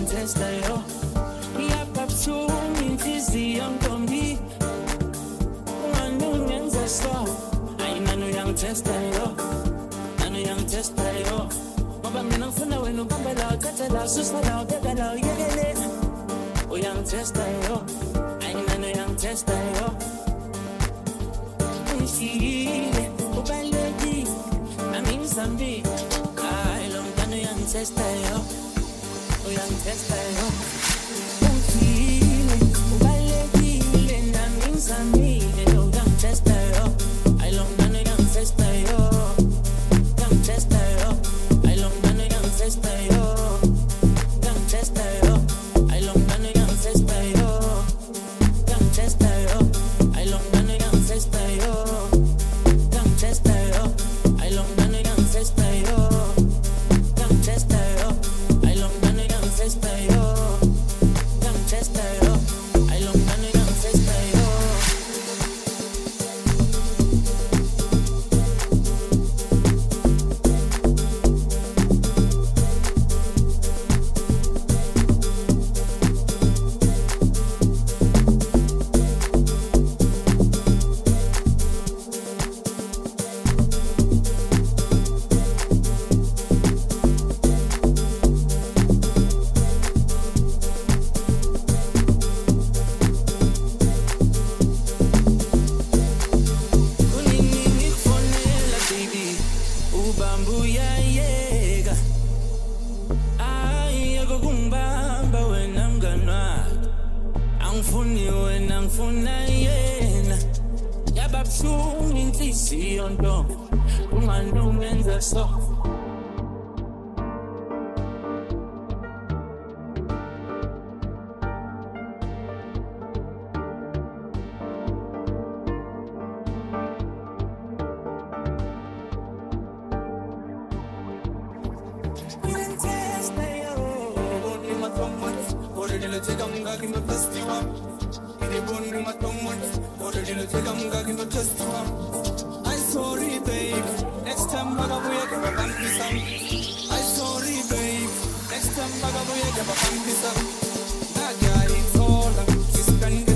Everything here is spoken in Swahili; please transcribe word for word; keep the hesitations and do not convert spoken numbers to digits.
uyangitesta yo yapha buhlungu inhliziyo ntombi ungani ungenza so ayi nani uyangitesta yo nani uyangitesta yo ngoba mina ngifuna wena ubambe la uthathe la ususa la ubeka la uyekele uyangitesta yo ayi nani uyangitesta yo ushile ubaleki nami ngizambi hayi lo mntana uyangitesta yo uyangitesta yo ushile ubalekile nami ngizamile lo uyangitesta yo hayi lo mntana uyangitesta yo uyangitesta yo hayi lo mntana uyangitesta yo uyangitesta yo hayi lo mntana uyangitesta yo uyangitesta yo hayi lo mntana uyangitesta yo Young tester yo, I long done a young tester yo. Young tester yo, I long done a young tester yo. Young tester yo, I long done a young tester yo. I'm sorry, babe. Next time, I'm gonna get a bambisa. I'm sorry, babe. Next time, I'm gonna get a bambisa. That guy is all I'm spending.